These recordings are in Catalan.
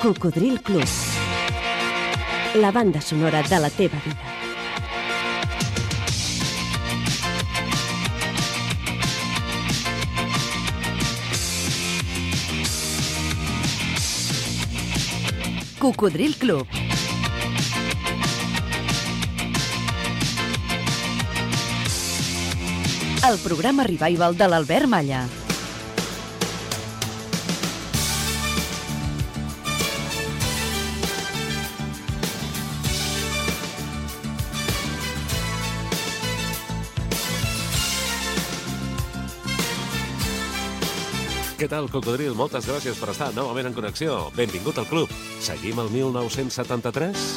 Cocodril Club. La banda sonora de la teva vida. Cocodril Club. El programa revival de l'Albert Malla. Què tal, Cocodril? Moltes gràcies per estar novament en connexió. Benvingut al club. Seguim el 1973?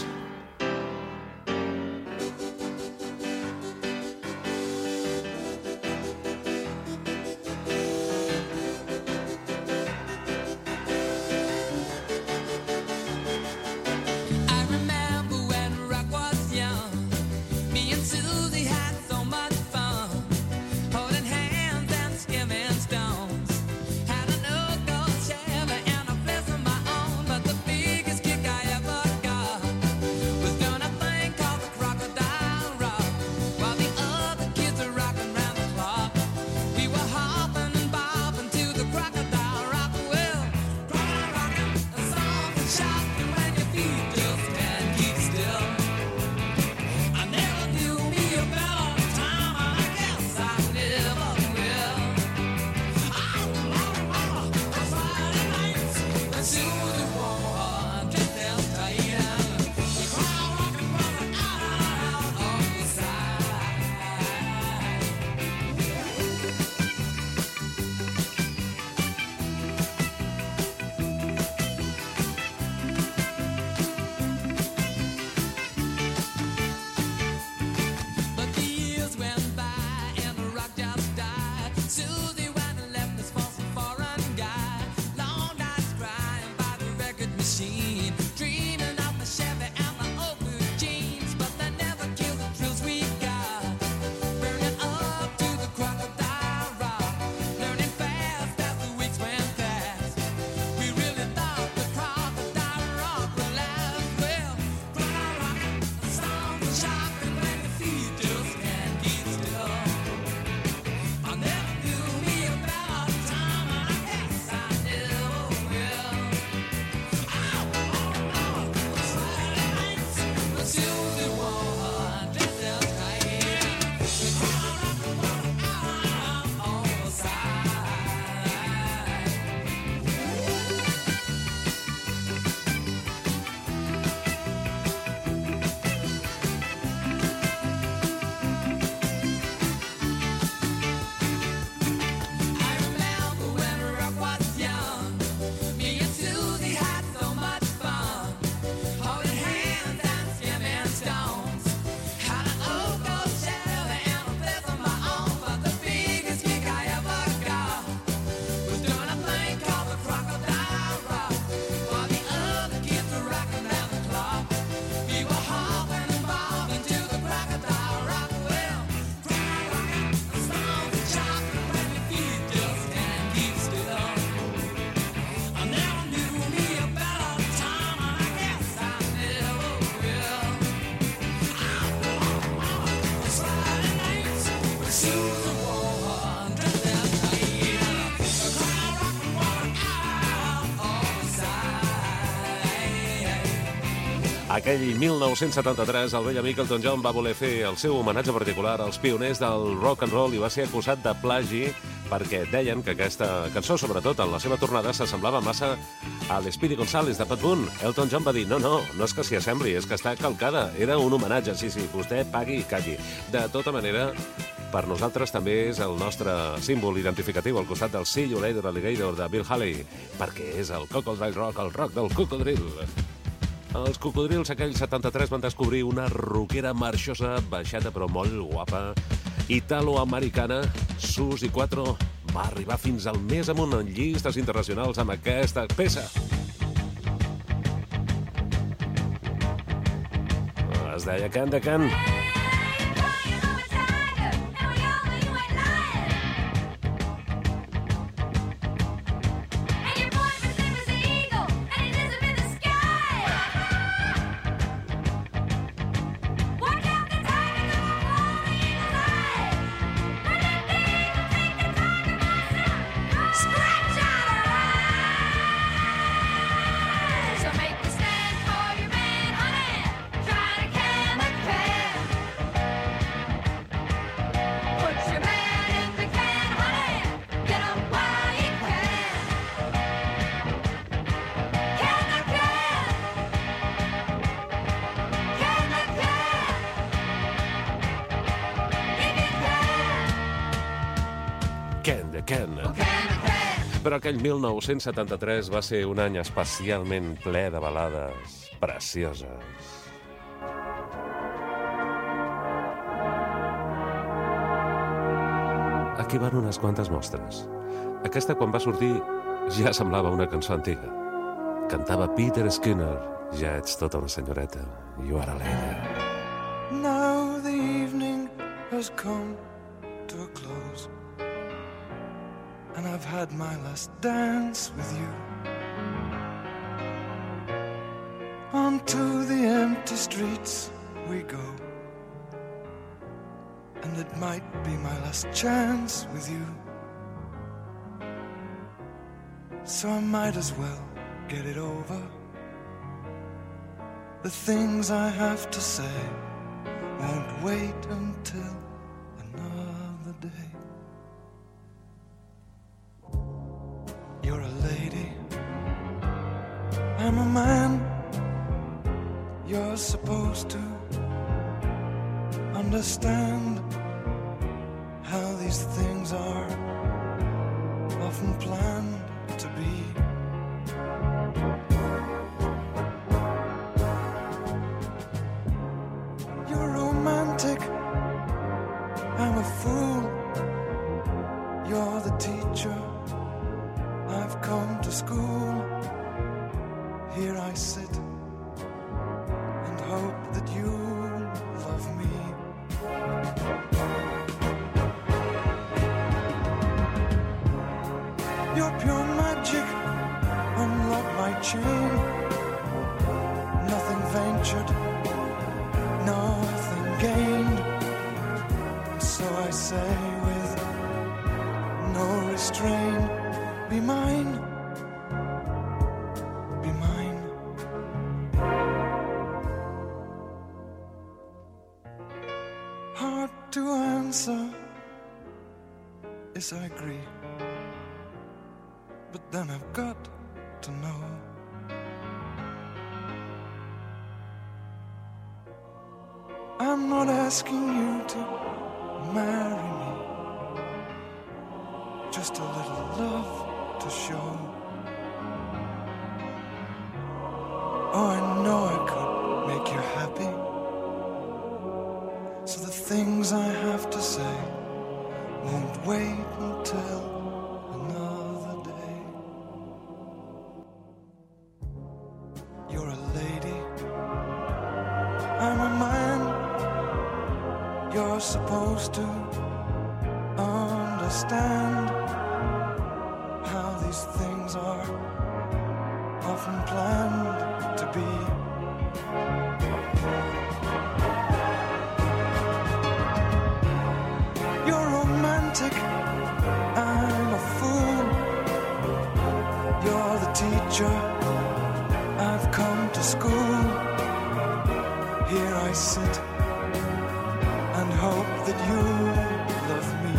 Aquell 1973, el vell amic Elton John va voler fer el seu homenatge particular als pioners del rock and roll i va ser acusat de plagi perquè deien que aquesta cançó, sobretot en la seva tornada, s'assemblava massa a l'Speedy González de Pat Boone. Elton John va dir, no és que s'hi assembli, és que està calcada, era un homenatge, sí, vostè pagui i calli. De tota manera, per nosaltres també és el nostre símbol identificatiu al costat del See You Later Alligator de Bill Haley, perquè és el Cocodril Rock, el rock del cocodril. Els cocodrils aquells 73 van descobrir una rockera marxosa, baixeta però molt guapa, italo-americana. Suzy 4 va arribar fins al més amunt en llistes internacionals amb aquesta peça. Es deia Can de Can. And your boyfriend's name was Eagle, and he disappeared the sky. Però aquell 1973 va ser un any especialment ple de balades precioses. Aquí van unes quantes mostres. Aquesta, quan va sortir, ja semblava una cançó antiga. Cantava Peter Skinner. Ja ets tota una senyoreta. You are a lady. Now the evening has come to a close, and I've had my last dance with you. Onto the empty streets we go, and it might be my last chance with you. So I might as well get it over. The things I have to say won't wait until another day. You're a lady, I'm a man. You're supposed to understand how these things are often planned to be. You're romantic, I'm a fool. You're the teacher, I've come to school. Here I sit and hope that you'll love me. You're pure magic, unlock my chain. Nothing ventured, nothing gained. So I say with no restraint, be mine, be mine. Hard to answer, yes I agree. But then I've got to know. I'm not asking you to marry me, just a little love to show. Oh, I know I could make you happy. So the things I have to say won't wait until another day. You're a lady, I'm a man. You're supposed to understand how these things are often planned to be. You're romantic, I'm a fool. You're the teacher, I've come to school. Here I sit and hope that you love me.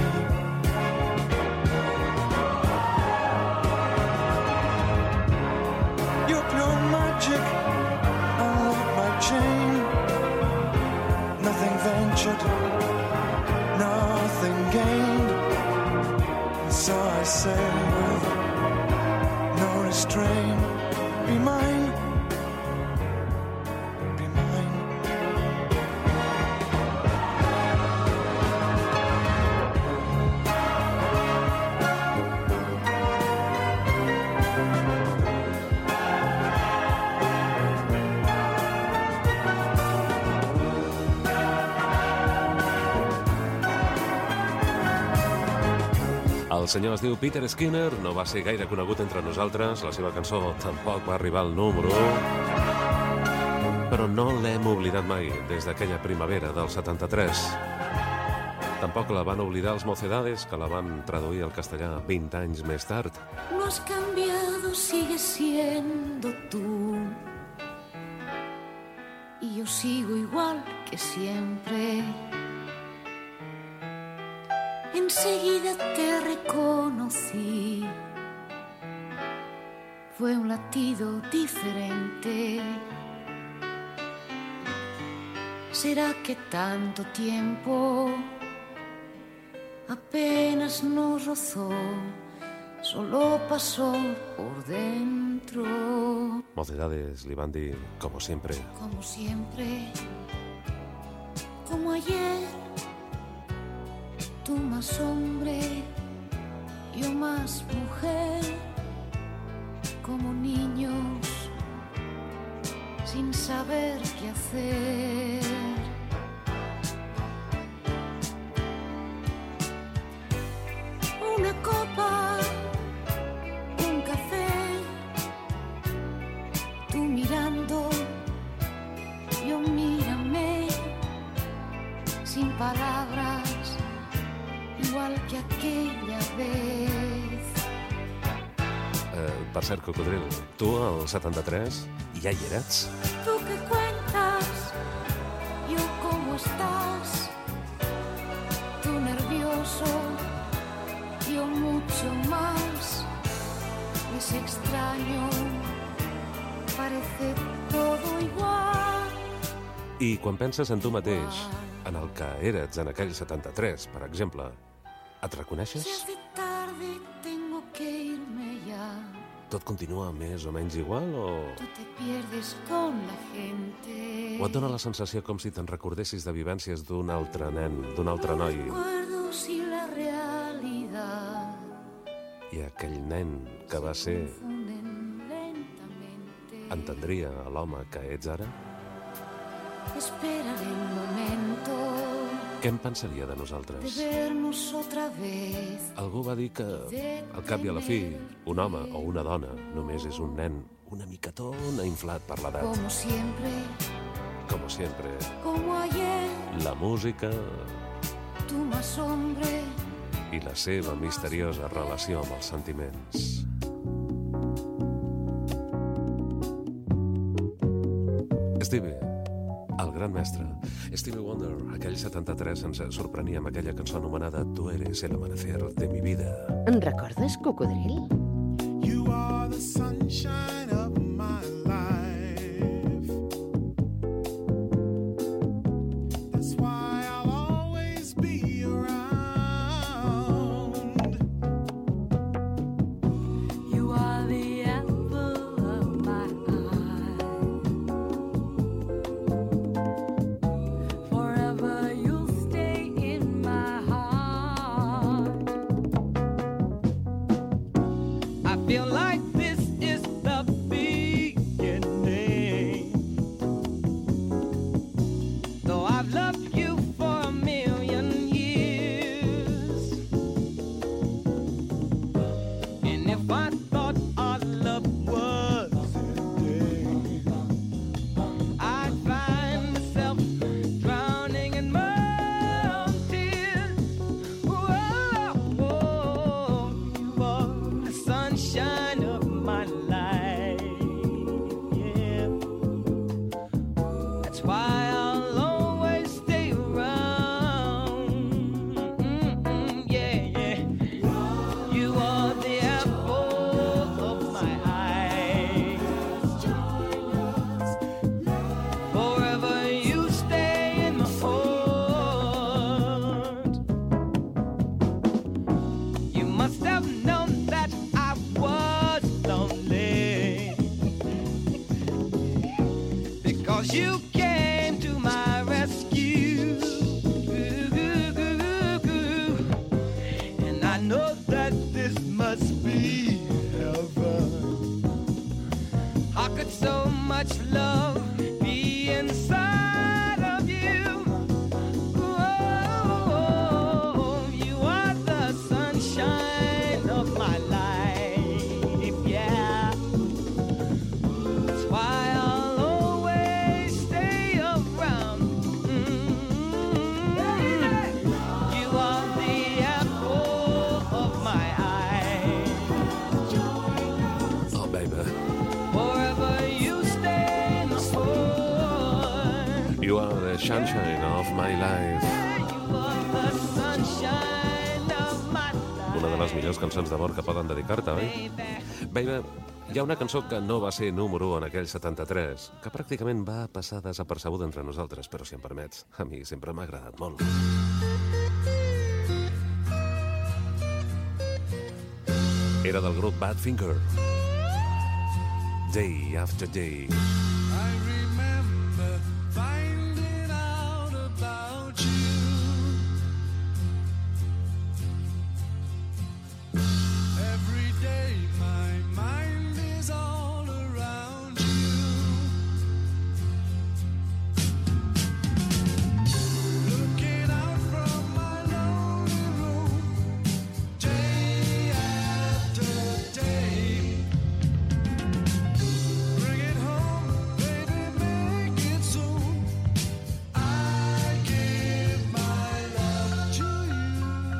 You're pure magic, unlock my chain. Nothing ventured, nothing gained. So I say with no restraint, be mine, be mine. El senyor es diu Peter Skinner, no va ser gaire conegut entre nosaltres, la seva cançó tampoc va arribar al número 1, però no l'hem oblidat mai des d'aquella primavera del 73. Tampoc la van oblidar els Mocedades, que la van traduir al castellà 20 anys més tard. No has cambiado, sigues siendo tú, y yo sigo igual que siempre. Enseguida te reconocí, fue un latido diferente. ¿Será que tanto tiempo apenas nos rozó solo pasó por dentro. Mocedades li van dir, como siempre. Como siempre, como ayer, tú más hombre, yo más mujer, como niños, sin saber qué hacer. Una copa, un café, tú mirando, yo mírame, sin palabras, igual que aquella vez. Per cert, Cocodril, tu al 73 ja hi eres? ¿Tú qué cuentas? ¿Yo cómo estás? Tú nervioso, yo mucho más. Es extraño, parece todo igual. I quan penses en tu mateix, en el que eres en aquell 73, per exemple, et reconeixes? Si es de tarde, tengo que irme ya. Tot continua més o menys igual o... Tú te pierdes con la gente. O et dona la sensació com si te'n recordessis de vivències d'un altre nen, d'un altre noi, Recuerdos y la realidad i aquell nen que va ser funden lentamente. entendria a l'home que ets ara? Esperaré el momento Què en pensaria de de nosaltres? vernos otra vez. Algú va dir que, al cap i a la fi, un home o una dona només és un nen una micatona inflat per l'edat. Como siempre, Com sempre, como ayer, la música tú más hombre, i la seva misteriosa relació amb els sentiments. Stevie, el gran mestre. Stevie Wonder, aquell 73, ens sorprenia amb aquella cançó anomenada Tu eres el amanecer de mi vida. En recordes, Cocodril? You are the sunshine of my life. That's why I'll always be around. you are the apple of my eye. Forever you'll stay in my heart. I feel like this is the beginning. Though I've loved you for a million years, and if I thought our love was ending, I'd find myself drowning in my own tears. Whoa, whoa, you are the sunshine of my life. Yeah, that's why I'll always stay around. Yeah, yeah. You are the apple of my eye. Forever you stay in my heart. You must have known that I was lonely, because you came to my rescue. And I know that this must be heaven. How could so much love be inside of you? Oh, you are the sunshine of my life, yeah. That's why I'll always stay around. You are the apple of my eye. Oh, baby. Forever you stay in my heart. You are the sunshine of my life. You are the sunshine of my life. Una de les millors cançons d'amor que poden dedicar-te, oi? Baby, hi ha una cançó que no va ser número 1 en aquell 73, que pràcticament va passar desapercebuda entre nosaltres, però si em permets, a mi sempre m'ha agradat molt. Era del grup Badfinger. Day After Day. I remember finding out about you. Every day my mind is all around you. Looking out from my lonely room, day after day. Bring it home, baby, make it soon. I give my love to you.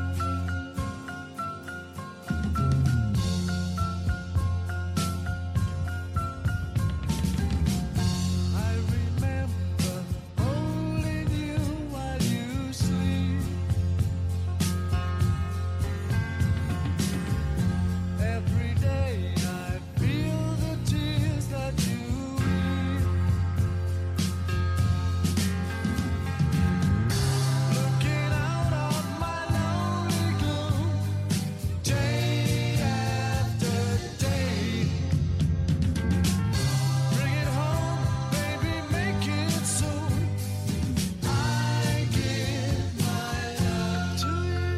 I remember holding you while you sleep. Every day I feel the tears that you weep. Looking out of my lonely gloom, day after day. Bring it home, baby, make it soon. I give my love to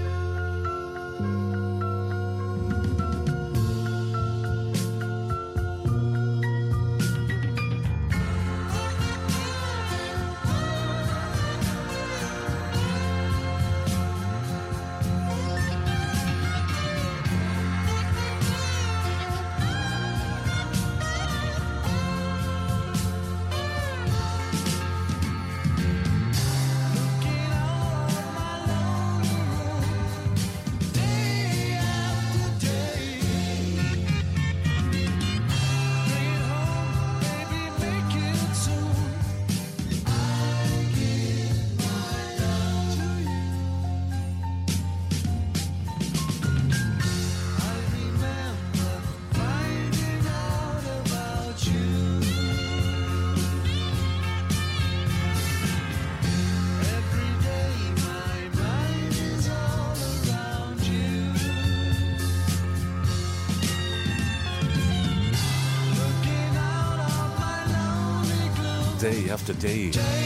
Day After Day.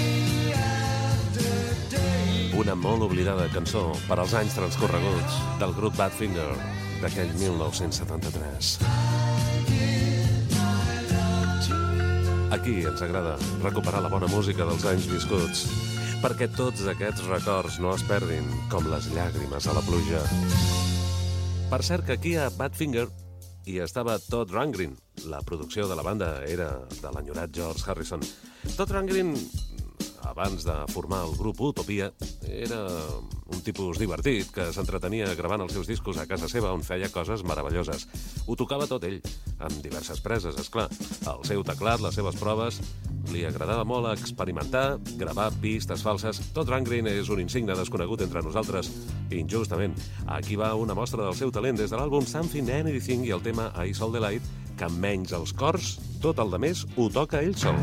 Una molt oblidada cançó per als anys transcorreguts del grup Badfinger d'aquell 1973. Aquí ens agrada recuperar la bona música dels anys viscuts, perquè tots aquests records no es perdin com les llàgrimes a la pluja. Per cert que aquí a Badfinger hi estava Todd Rundgren. La producció de la banda era de l'enyorat George Harrison. Todd Rundgren, abans de formar el grup Utopia, era un tipus divertit que s'entretenia gravant els seus discos a casa seva, on feia coses meravelloses. Ho tocava tot ell, amb diverses preses, esclar. El seu teclat, les seves proves. Li agradava molt experimentar, gravar pistes falses. Todd Rundgren és un insigne desconegut entre nosaltres, injustament. Aquí va una mostra del seu talent des de l'àlbum Something Anything i el tema I Saw the Light, que menys els cors, tot el de més ho toca ell sol.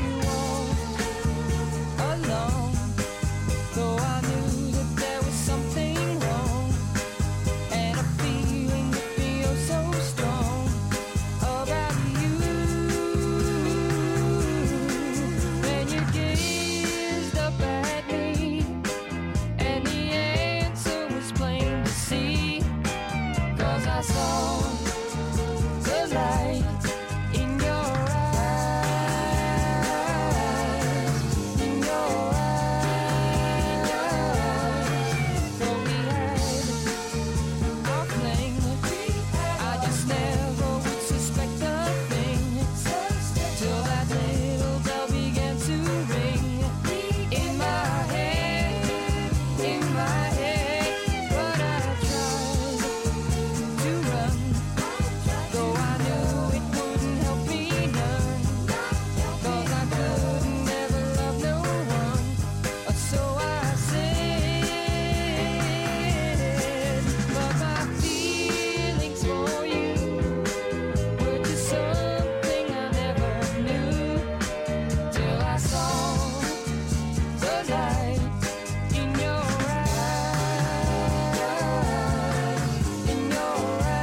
Though I knew that there was something So I said, but my feelings for you were just something I never knew till I saw the light in your eyes, in your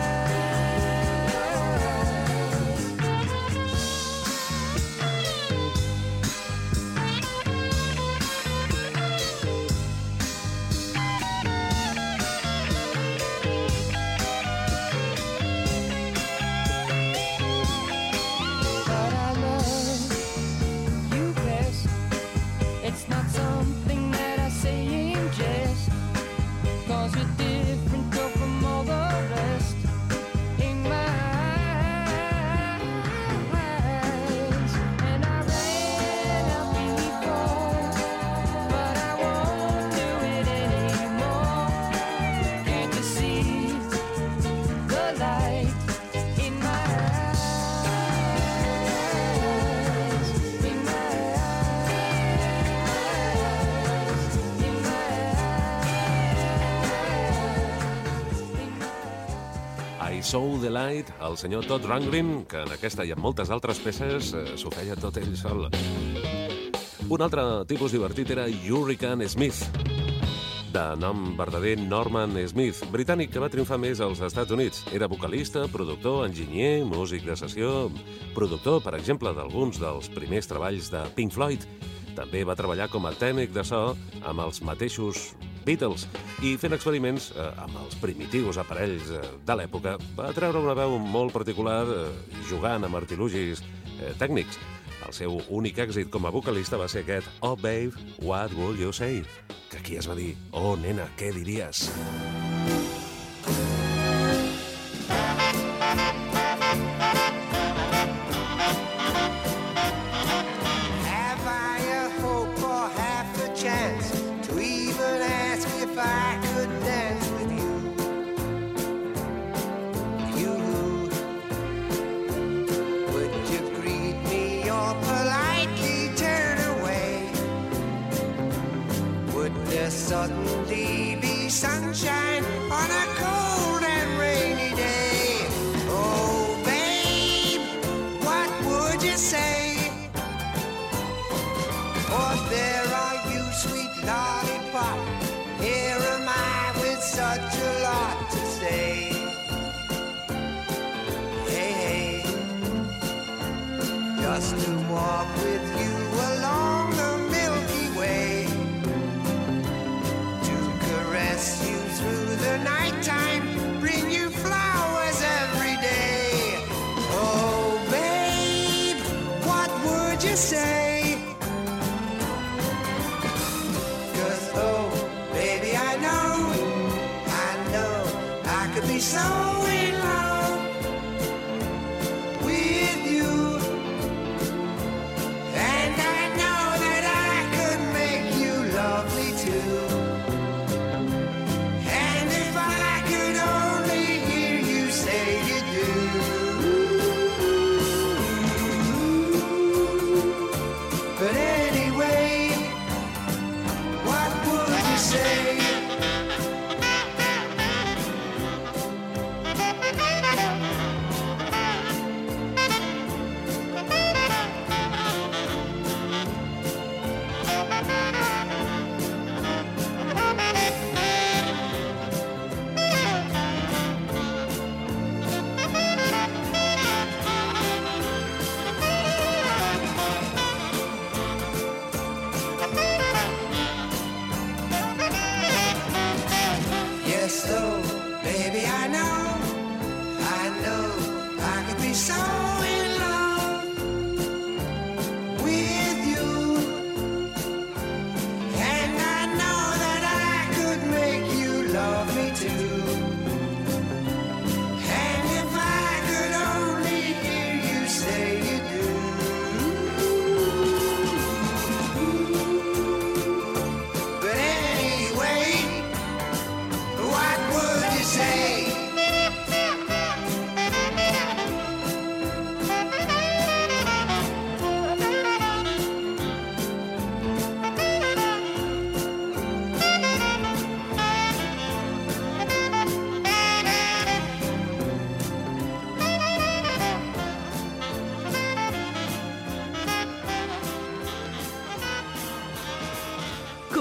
But I love you best. It's not something that I say in jest, 'cause you're different though from all the rest. In my eyes, and I ran out before, but I won't do it anymore. Can't you see the light in my eyes? In my eyes, in my I Saw the Light, el senyor Todd Rundgren, que en aquesta i en moltes altres peces s'ho feia tot ell sol. Un altre tipus divertit era Hurricane Smith, de nom verdader Norman Smith, britànic que va triomfar més als Estats Units. Era vocalista, productor, enginyer, músic de sessió, productor, per exemple, d'alguns dels primers treballs de Pink Floyd. També va treballar com a tècnic de so amb els mateixos Beatles i fent experiments amb els primitius aparells de l'època. Va treure una veu molt particular jugant amb artilugis tècnics. El seu únic èxit com a vocalista va ser aquest Oh Babe, What Would You Say? Que aquí es va dir, oh nena, què diries? Have I a hope or half a chance to even ask if I could dance with you? You, would you greet me or politely turn away? Would there suddenly be sunshine on a cold and rainy day? Oh, babe, what would you say? Oh, there are you, sweet lollipop. Here am I with such a lot to say. Hey, hey, just to walk with you along the Milky Way, to caress you through the nighttime, bring you flowers every day. Oh, babe, what would you say? Be so in love with you, and I know that I could make you lovely too. And if I could only hear you say you do. But anyway, what would you say?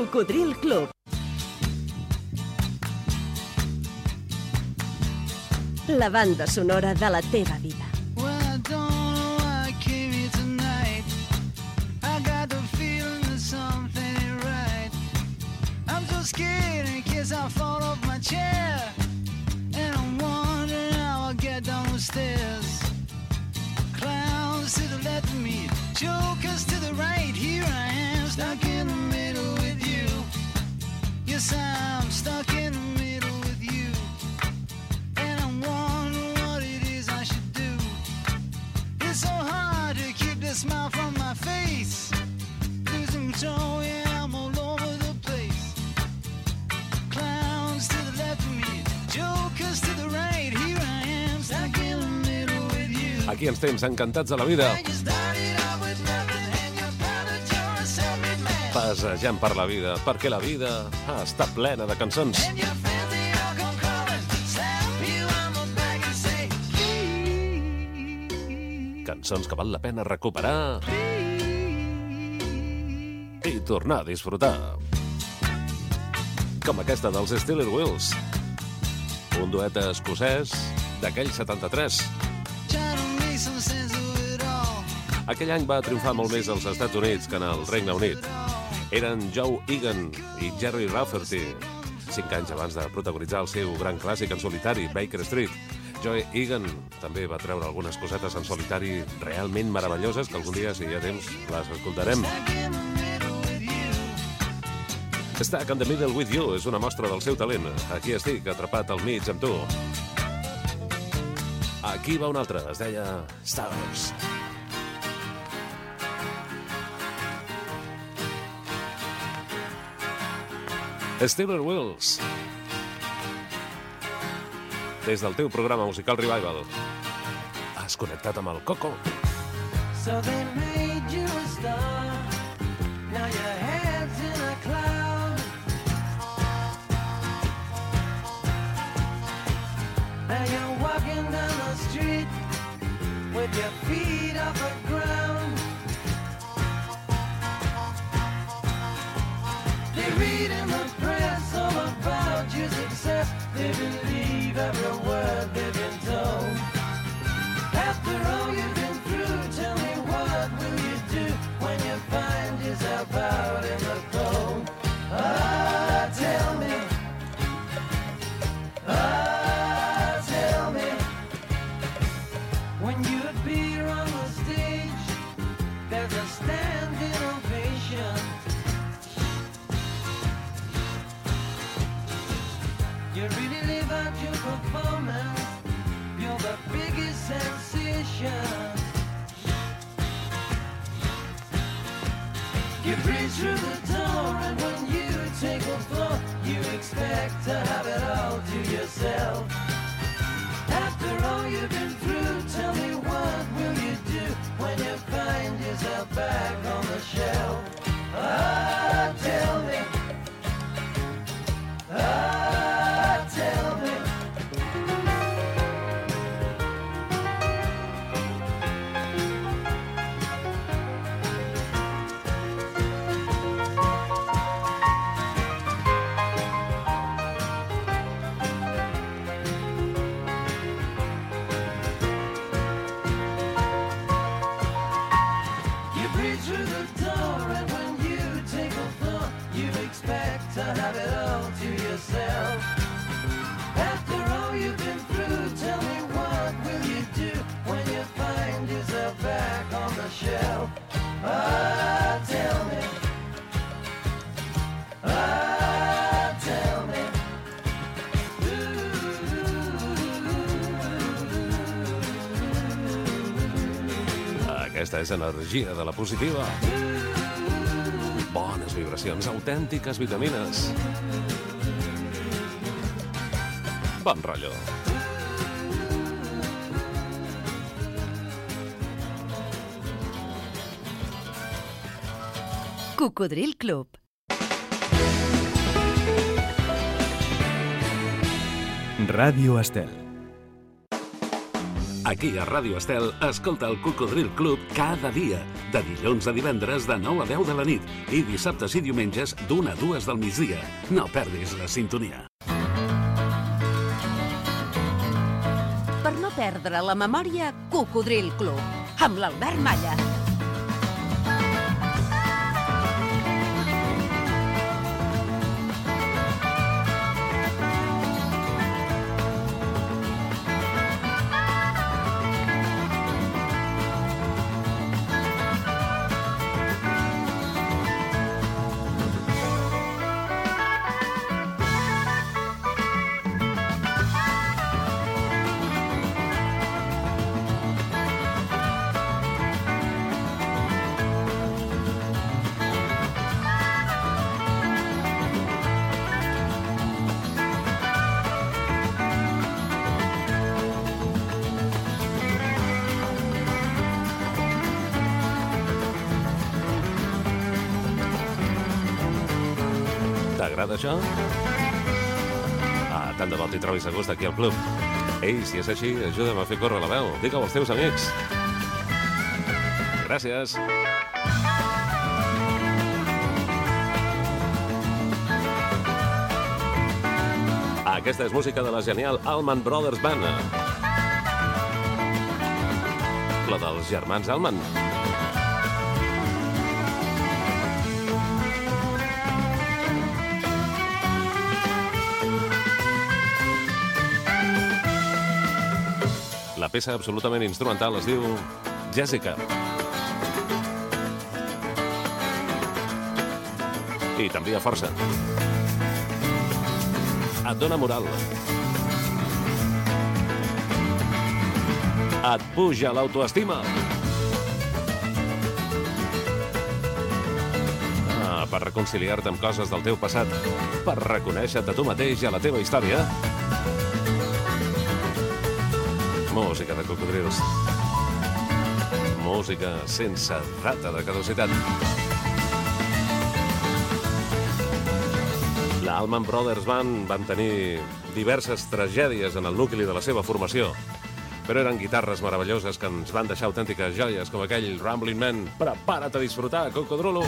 Cocodril Club. La banda sonora de la teva vida. Well, I don't know why I came here tonight. I got the feeling that something ain't right. I'm so scared in case I fall off my chair. And I'm wondering how I'll get down the stairs. Clowns to the left of me, jokers to the right. Here I am, stuck in the middle with you. Yes, I'm stuck in the middle with you. And I'm wondering what it is I should do. It's so hard to keep the smile from my face. Losing control, yeah, I'm all over the place. Clowns to the left of me, jokers to the right. Here I am, stuck in the middle with you. Aquí ens tens encantats de la vida, And you started out with nothing, and you're proud that you're a self-made man. passejant per la vida, perquè la vida està plena de cançons. And your friends, they all come crawling, slap you on the back and say, please. Cançons que val la pena recuperar i tornar a disfrutar. Com aquesta dels Steeler Wheels, un duet escocès d'aquell 73. Try to make some sense of it all. Aquell any va triomfar molt més als Estats Units que en el Regne Unit. Eren Joe Egan i Jerry Rafferty, 5 anys abans de protagonitzar el seu gran clàssic en solitari, Baker Street. Joe Egan també va treure algunes cosetes en solitari realment meravelloses que algun dia, si hi ha temps, les escoltarem. Stuck in the Middle with You és una mostra del seu talent. Aquí estic, atrapat al mig amb tu. Aquí va una altra, es deia Stars. Steeler Wheels. Des del teu programa musical Revival. Has connectat amb el Coco. So they made you a star. Now your head's in a cloud. Now you're walking down the street with your feet off the ground. They read in the press all about your success. They believe every word they've been told. After all you've been through, tell me what will you do when you find yourself out in the cold? Ah, tell me. Ah, tell me. When you appear on the stage, there's a standing ovation. You really live out your performance. You're the biggest sensation. You breathe through the door, and when you take the floor, you expect to have it all to yourself. After all you've been through, tell me what will you do when you find yourself back on the shelf? Ah, tell me. Ah, tell me. You breathe through the door, and when you take a floor, you expect to have it all to yourself. After all you've been through, tell me what will you do when you find yourself back on the shelf? Ah, tell me. Ah, tell me. Aquesta és energia de la positiva. Bones vibracions, autèntiques vitamines. Bon rotllo. Cocodril Club. Ràdio Estel. Aquí a Ràdio Estel, escolta el Cocodril Club cada dia, de dilluns a divendres de 9 a 10 de la nit i dissabtes i diumenges d'1 a 2 del migdia. No perdis la sintonia. Per no perdre la memòria, Cocodril Club, amb l'Albert Malla. T'agrada això? Tant de bo t'hi trobis a gust aquí al club. Ei, si és així, ajuda'm a fer córrer la veu. Digue-ho als teus amics. Gràcies. Aquesta és música de la genial Allman Brothers Band. La dels germans Allman. La peça absolutament instrumental es diu Jessica. I t'envia força. Et dona moral. Et puja l'autoestima. Per reconciliar-te amb coses del teu passat. Per reconèixer-te a tu mateix i a la teva història. Música de cocodrils. Música sense data de caducitat. La Allman Brothers Band van tenir diverses tragèdies en el nucli de la seva formació, però eren guitarres meravelloses que ens van deixar autèntiques joies com aquell Ramblin' Man. Prepara't a disfrutar, cocodrulo!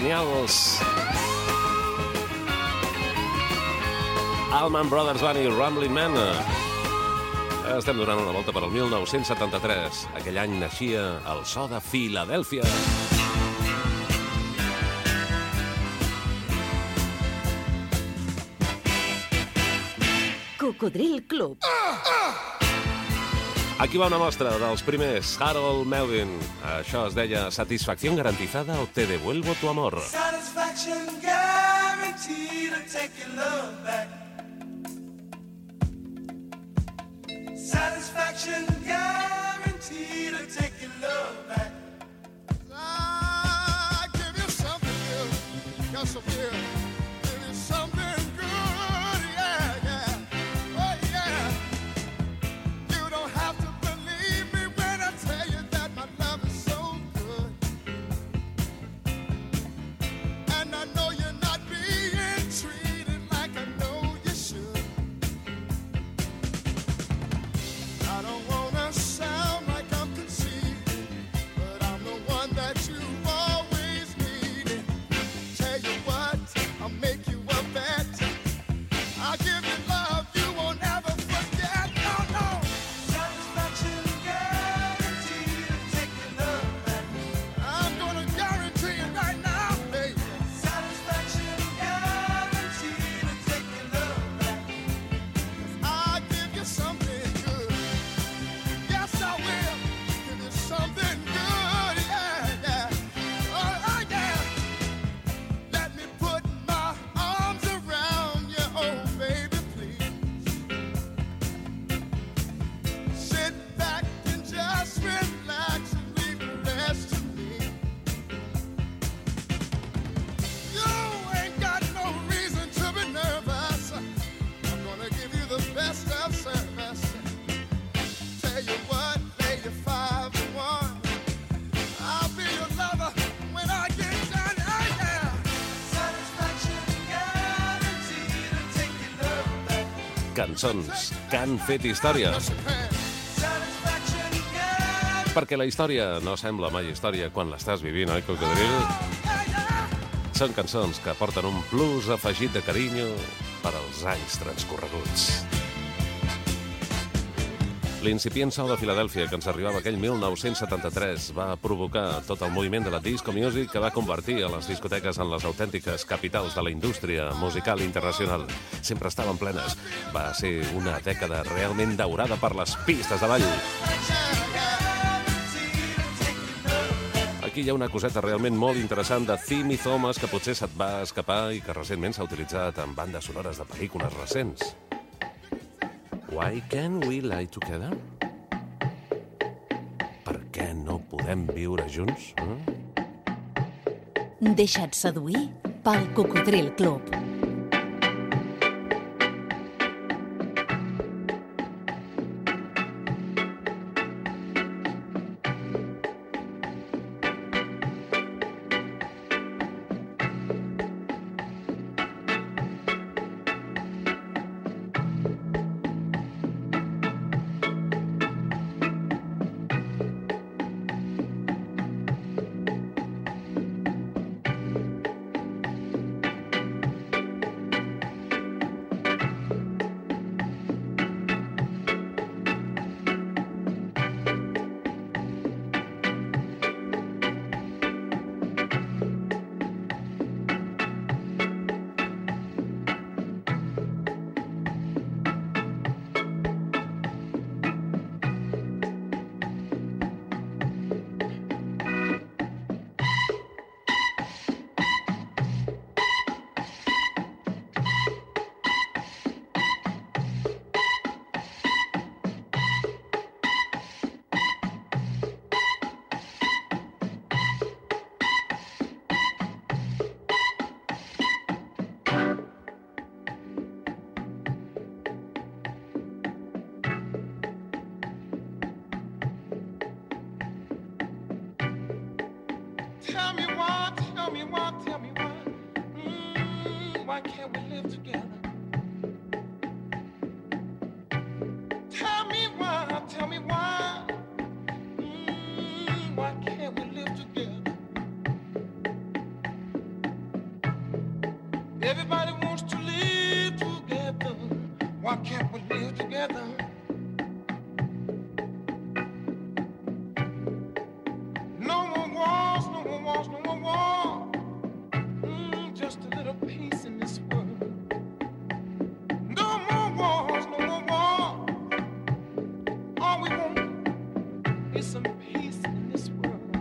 genials. Allman Brothers Band i Ramblin' Man. Estem donant una volta per al 1973. Aquell any naixia el so de Filadèlfia. Cocodril Club. Aquí va una mostra dels primers, Harold Melvin. Això es deia Satisfacción garantizada o Te devuelvo tu amor. Satisfaction guaranteed to take your love back. Satisfaction guaranteed to take your love back. I give you something good, got some good. Give you something good, yeah, yeah. Oh yeah. You don't have to believe me when I tell you that my love is so good. And I know you're not being treated like I know you should. I don't wanna sound like I'm conceited, but I'm the one that you've always needed. Tell you what, I'll make you a bet. I'll give you love you won't ever forget. No, no. Satisfaction guaranteed to take your love back. I'm gonna guarantee it right now, baby. Satisfaction guaranteed to take your love back. I'll give you something good. Yes, I will. Give you something good, yeah, yeah. Oh, yeah. Let me put my arms around you, oh, baby, please. Sit back and just relax and leave the rest to me. You ain't got no reason to be nervous. I'm gonna give you the best of service. Tell you what, lay you 5 to 1. I'll be your lover when I get done. Oh, yeah. Satisfaction guaranteed to take your love back. Cançons que han fet història. Satisfaction guaranteed. Perquè la història no sembla mai història quan l'estàs vivint, oi, Cocodril? Són cançons que porten un plus afegit de carinyo per als anys transcorreguts. L'incipient so de Filadèlfia, que ens arribava aquell 1973, va provocar tot el moviment de la disco music que va convertir a les discoteques en les autèntiques capitals de la indústria musical internacional. Sempre estaven plenes. Va ser una dècada realment daurada per les pistes de ball. Aquí hi ha una coseta realment molt interessant de Timmy Thomas que potser se't va escapar i que recentment s'ha utilitzat en bandes sonores de pel·lícules recents. Why can't we lie together? Per què no podem viure junts? Deixa't seduir pel Cocodril Club. Tell me why, tell me why, tell me why. Why can't we live together? Tell me why, tell me why. Why can't we live together? some peace in this world.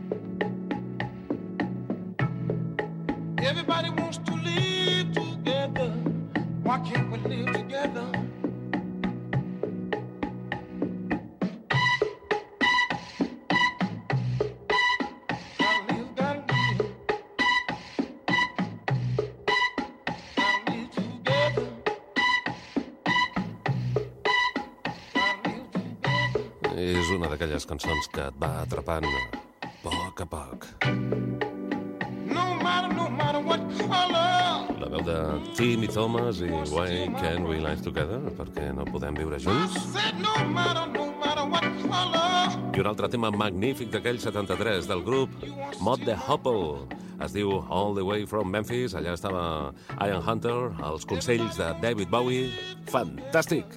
Everybody wants to live together. Why can't we live together? És una d'aquelles cançons que et va atrapant a poc a poc. No matter what color. La veu de Timmy Thomas i Why Can't We Live Together? Per què no podem viure junts? Said no matter what color. I un altre tema magnífic d'aquell 73 del grup Mott the Hoople. Es diu All the Way from Memphis. Allà estava Ian Hunter, els consells de David Bowie. Fantàstic!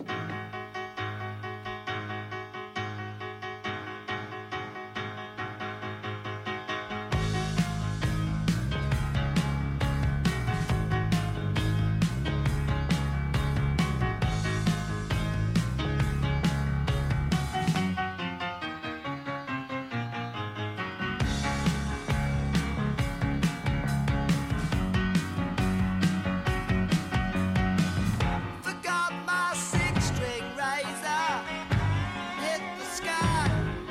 Forgot my six-string razor, hit the sky.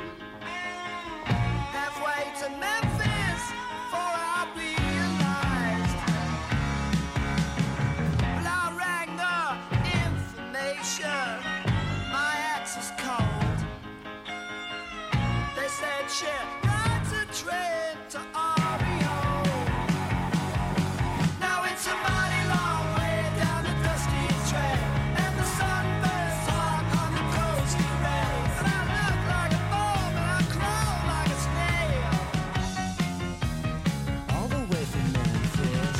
Halfway to Memphis, before I realized. Well, I rang the information, my axe is cold. They said she rides a train to Oreo. Now it's a mighty long way down the dusty trail, and the sun burns hot on the coasty rail. And I look like a ball, and I crawl like a snail. All the way from Memphis.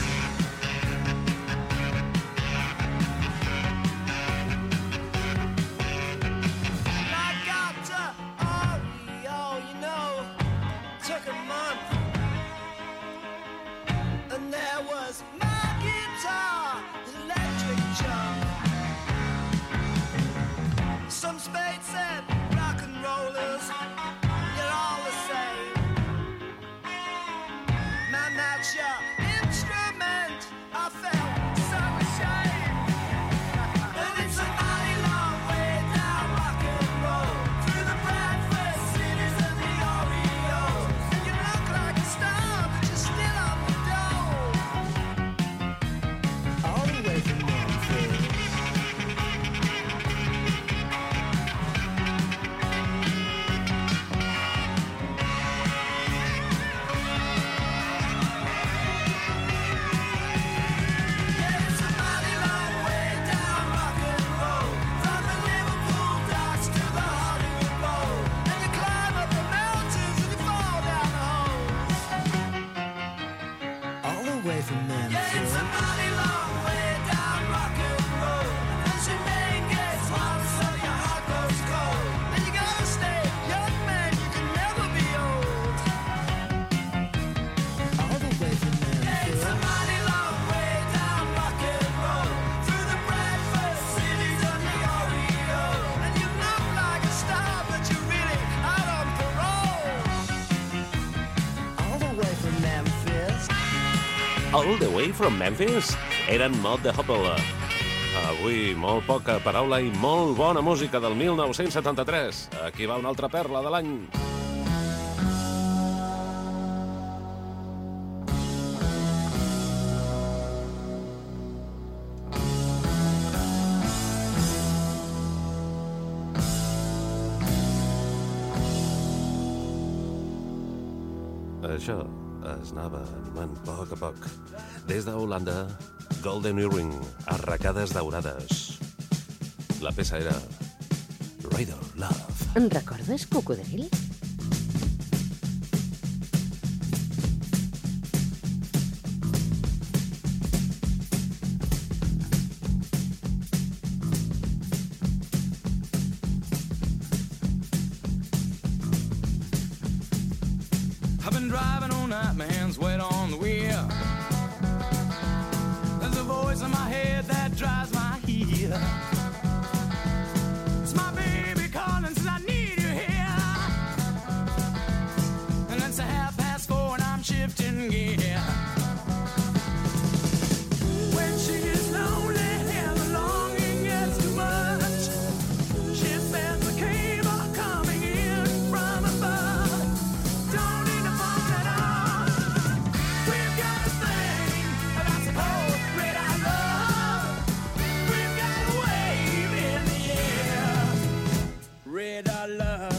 I got to Oreo, you know, took a month. And there was my guitar, electric jump. Some spades said rock and rollers, you're all the same. Man, that's your instrument. I felt so ashamed. And it's a mighty long way down rock and roll, through the Bradford cities and the Oreos. And you look like a star, but you're still on the dole. All the way from Memphis. Yeah, it's a mighty long way down rock and roll, from the Liverpool docks to the Hollywood Bowl. And you climb up the mountains and you fall down the holes. All the way from Memphis. Yeah, it's a mighty long way down rock and roll. And your name gets hot, so your heart goes cold. And you gotta stay young, man, you can never be old. All the way from Memphis. Yeah, it's a mighty long way down rock and roll, through the Bradford cities and the Oreo. And you look like a star, but you're really out on parole. All the way from Memphis. All the Way from Memphis eren Mott the Hoople. Avui molt poca paraula i molt bona música del 1973. Aquí va una altra perla de l'any. Això es anava animant a poc. Des d'Holanda, Golden Earring, arracades daurades. La peça era Raider Love. En recordes, Cocodril? I've been driving all night, my hands wet on the wheel. There's a voice in my head that drives my heel. It's my baby calling, says I need you here. radar love.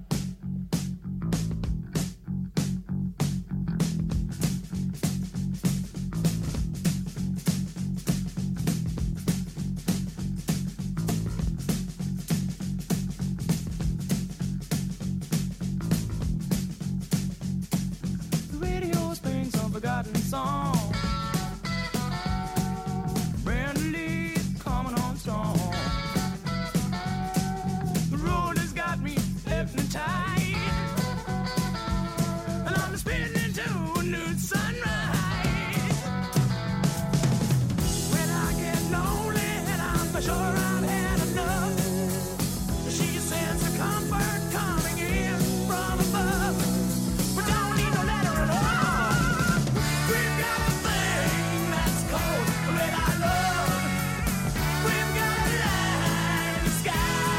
The radio's playing some forgotten song. Brand Lee coming on strong. The road has got me hypnotized, and I'm spinning to a new sunrise. When I get lonely and I'm for sure I've had enough, she sends the comfort coming in from above. We don't need no letter at all. We've got a thing that's called red eye love. We've got a light in the sky.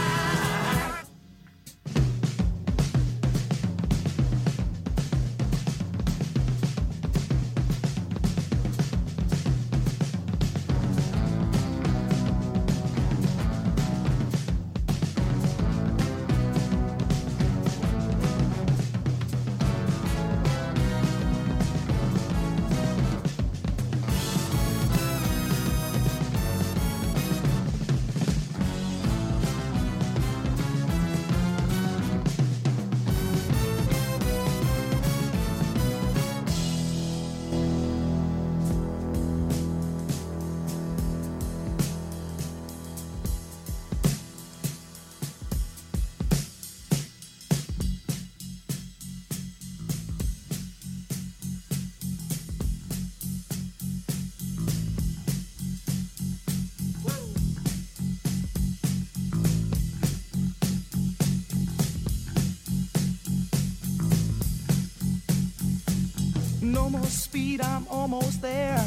No more speed, I'm almost there.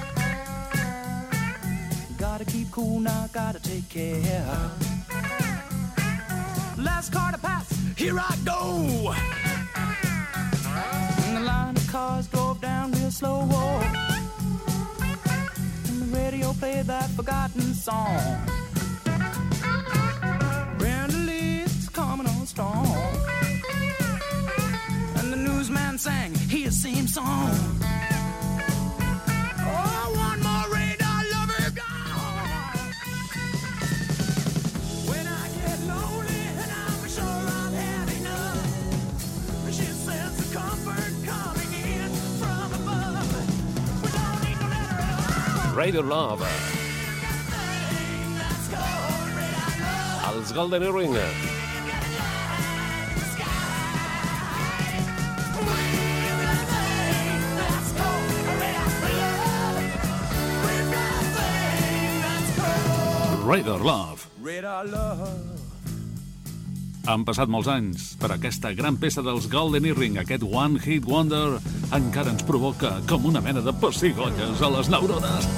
Gotta keep cool now, gotta take care. Last car to pass, here I go. And the line of cars drove down real slow. And the radio played that forgotten song. Brenda Lee's coming on strong. And the newsman sang his same song. Oh, one more radar lover gone. When I get lonely and I'm sure I've had enough, she sends the comfort coming in from above. We don't need no letter at all. Radio Love. That's called radar love. Els Golden Earring. Radar Love. Radar love. Han passat molts anys, però aquesta gran peça dels Golden Earring, aquest One Hit Wonder, encara ens provoca com una mena de pessigolles a les neurones.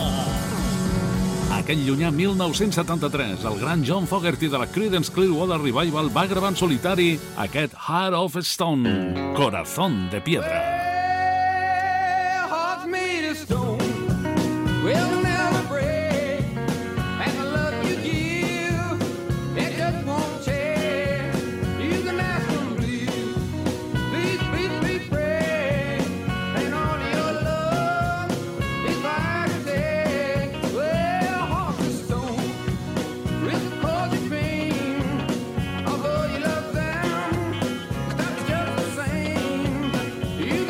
Aquell llunyà 1973, el gran John Fogerty de la Creedence Clearwater Revival va gravar en solitari aquest Heart of Stone, Corazón de Piedra. Hearts made of stone will never break, and the love you give, it just won't change. You can ask them, please, please, please, please pray, and all your love is by to take. Well, hearts of stone will cause you pain, although you love them, 'cause that's just the same. You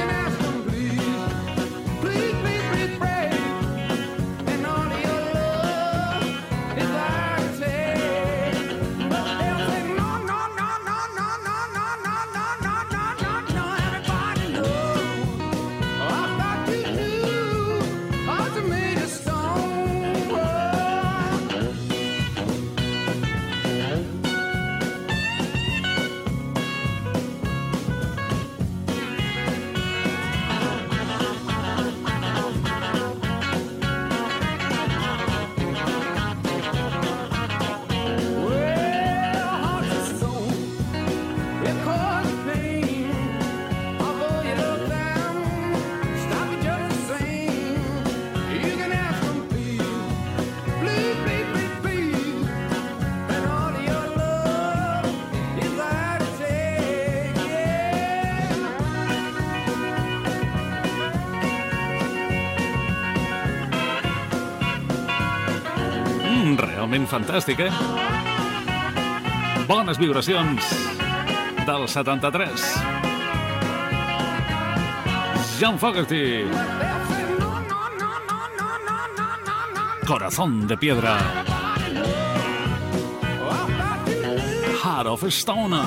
realment fantàstic, eh? Bones vibracions del 73. John Fogerty. Corazón de piedra. Heart of Stone.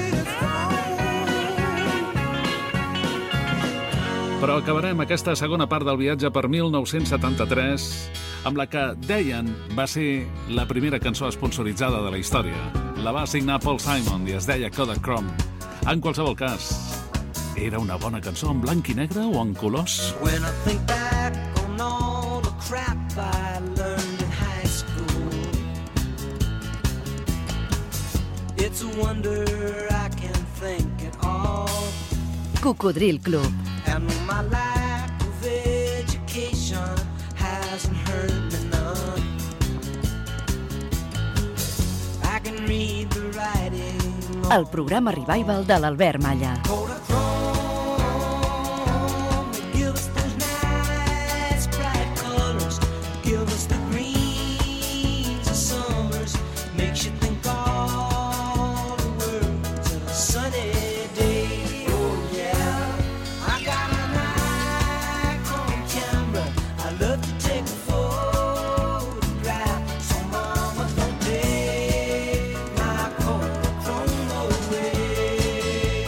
Però acabarem aquesta segona part del viatge per 1973 amb la que deien va ser la primera cançó esponsoritzada de la història. La va signar Paul Simon i es deia Kodachrome. En qualsevol cas, era una bona cançó en blanc i negre o en colors? When I think back on all the crap I learned in high school, it's a wonder I can think at all. Cocodril Club. And my lack of education hasn't hurt me none. I can read the writing on El programa Revival de l'Albert Malla. Kodachrome. Give us those nice bright colors. Give us the greens of summers. Makes you think all the world's a sunny day. Oh yeah, I got a Nikon camera. I love to take a photograph. So mama, don't take my Kodachrome away.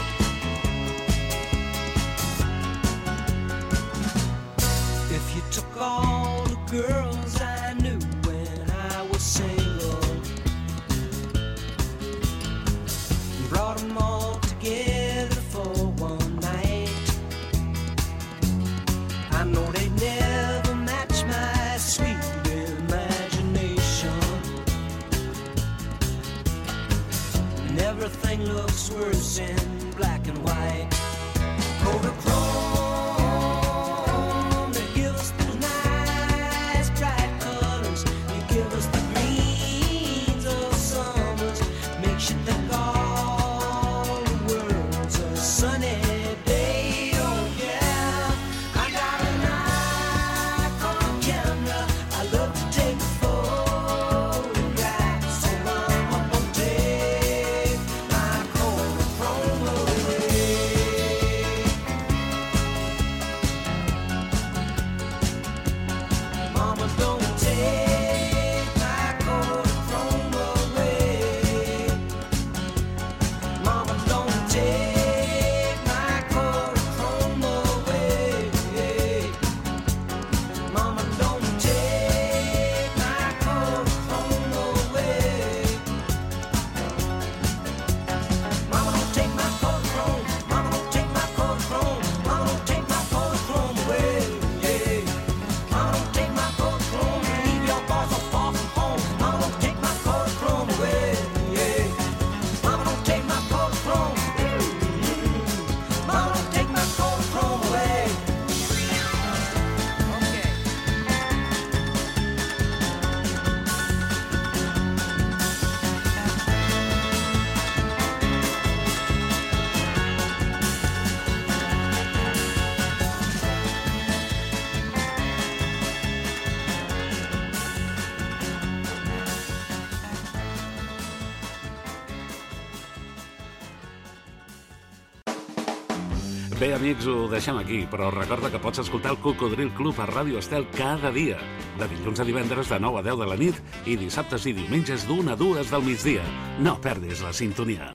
If you took all the girls I knew when I was single, brought them all together for one night, I know they'd never match my sweet imagination. And everything looks worse in black and white. Kodachrome, they give us those nice bright colors. They give us the greens of summers. Makes you think all the world's a sunny day. Oh yeah, I got a Nikon camera. I love to take photographs. So mama, don't take my Kodachrome away. Mama, don't take my Kodachrome away. Mama, don't take my Kodachrome away. Mama, don't take my Kodachrome away. Mama, don't take my Kodachrome. Mama, don't take my Kodachrome. Mama, don't take my Kodachrome away. Mama, don't take my Kodachrome. Leave your thoughts so far from home. Mama, don't take my Kodachrome away. Mama, don't take my Kodachrome. Mama, don't take my Kodachrome away. Okay. Bé, amics, ho deixem aquí, però recorda que pots escoltar el Cocodril Club a Ràdio Estel cada dia, de dilluns a divendres de 9 a 10 de la nit i dissabtes i diumenges d'1 a 2 del migdia. No perdis la sintonia.